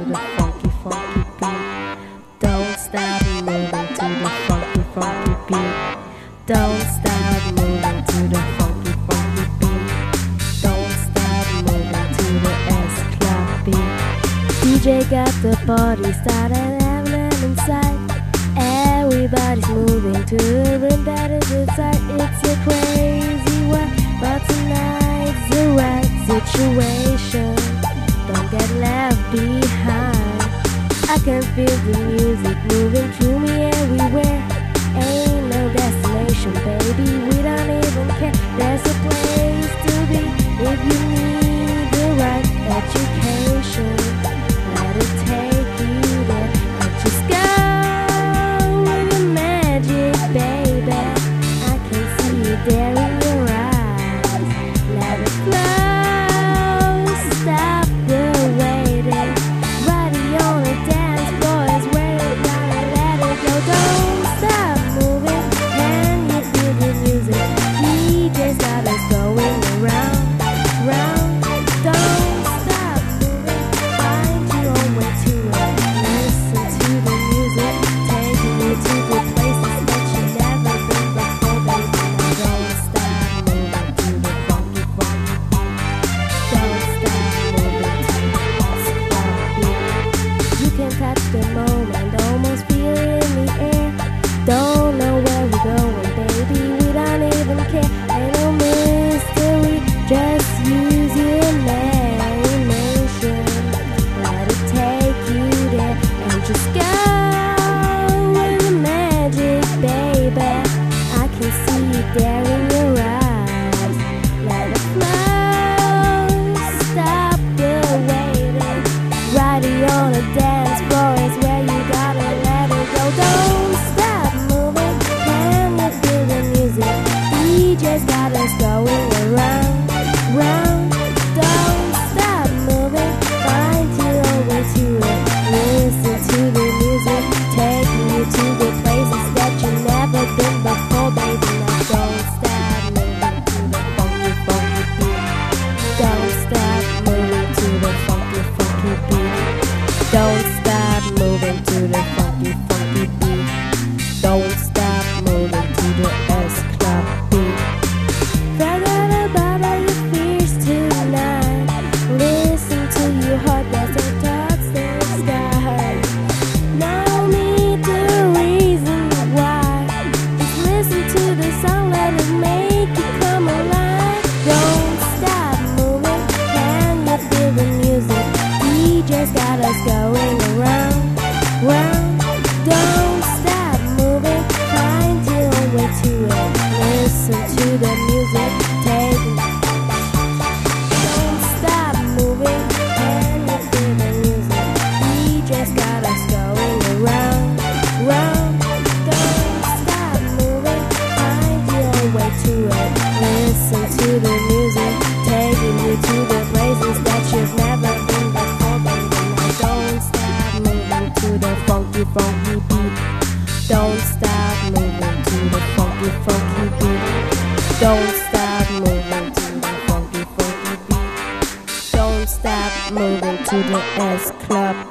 the funky, funky beat. Don't stop moving to the funky, funky beat. Don't stop moving to the funky, funky beat. Don't stop moving to the S-Club beat. DJ got the party started, having inside. Everybody's moving to the rhythm that is inside. It's a crazy one, but tonight's the right situation. Don't get left behind. I can feel the music moving through me everywhere. Ain't no destination, baby, we don't even care. There's a place to be if you need the right education. Let it take you there and just go with the magic, baby. I can see you there in your eyes. Let it flow, stop the waiting. Riding on the dance floor is where you gotta let it go. Don't stop moving, can you feel the music? DJ's got us going around, round. Don't stop moving, find your own way to it. Listen to the music, taking you to the places that you never been before, baby. Don't stop moving to the funky, funky beat. Don't stop moving to the S-Club beat. You can catch the moment, almost feel it in the air. Don't know where we're going, baby, we don't even care. Ain't no mystery, just use your imagination. Let it take you there and just go with the magic, baby. I can see you there in your eyes. Let it flow, stop the waiting. Riding on a dance floor is where you gotta let it go. Don't stop moving, can you feel the music? DJ's got us going around, round. Don't stop moving, find your own way to it. Listen to the music, taking you to the places that you've never been before, baby. Now don't stop moving to the funky, funky beat. Don't stop moving to the funky, funky beat. Don't stop moving to the funky, funky beat. Don't stop moving to the S-Club beat. Forget about all your fears tonight. Listen to your heart as it touches the sky. No need to reason why. Just listen to the song, let it make you come alive. Don't stop moving, can you feel the music? DJ's got us going around, round. Don't stop moving, find your own way to it. Listen to the music, taking. Don't stop moving, can you feel the music? DJ's got us going around, round. Don't stop moving, find your own way to it. Listen to the music, taking you to the places that you've never been before, baby. Now don't stop moving to the funky, funky beat. Don't stop moving to the funky, funky beat. Don't stop moving to the funky, funky beat. Don't stop moving to the S-Club